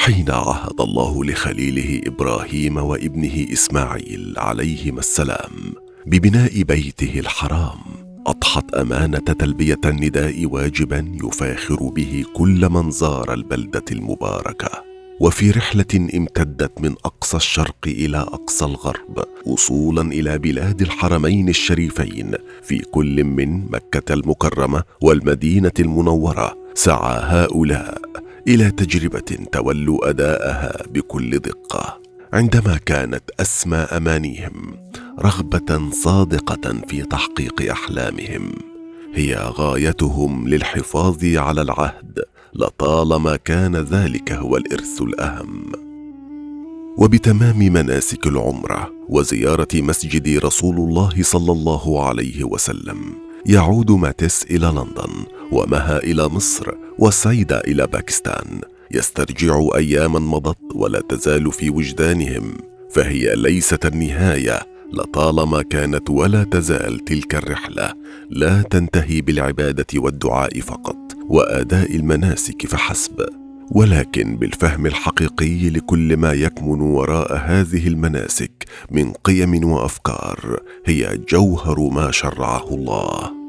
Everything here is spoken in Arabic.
حين عهد الله لخليله إبراهيم وابنه إسماعيل عليهما السلام ببناء بيته الحرام، أضحت أمانة تلبية النداء واجبا يفاخر به كل من زار البلدة المباركة. وفي رحلة امتدت من أقصى الشرق إلى أقصى الغرب وصولا إلى بلاد الحرمين الشريفين، في كل من مكة المكرمة والمدينة المنورة، سعى هؤلاء إلى تجربة تولوا أداءها بكل دقة، عندما كانت أسمى أمانيهم رغبة صادقة في تحقيق أحلامهم هي غايتهم للحفاظ على العهد لطالما كان ذلك هو الإرث الأهم. وبتمام مناسك العمرة وزيارة مسجد رسول الله صلى الله عليه وسلم، يعود ماتيس إلى لندن، ومها إلى مصر، وسعيدة إلى باكستان، يسترجع أياما مضت ولا تزال في وجدانهم، فهي ليست النهاية لطالما كانت ولا تزال تلك الرحلة لا تنتهي بالعبادة والدعاء فقط وأداء المناسك فحسب، ولكن بالفهم الحقيقي لكل ما يكمن وراء هذه المناسك من قيم وأفكار هي جوهر ما شرعه الله.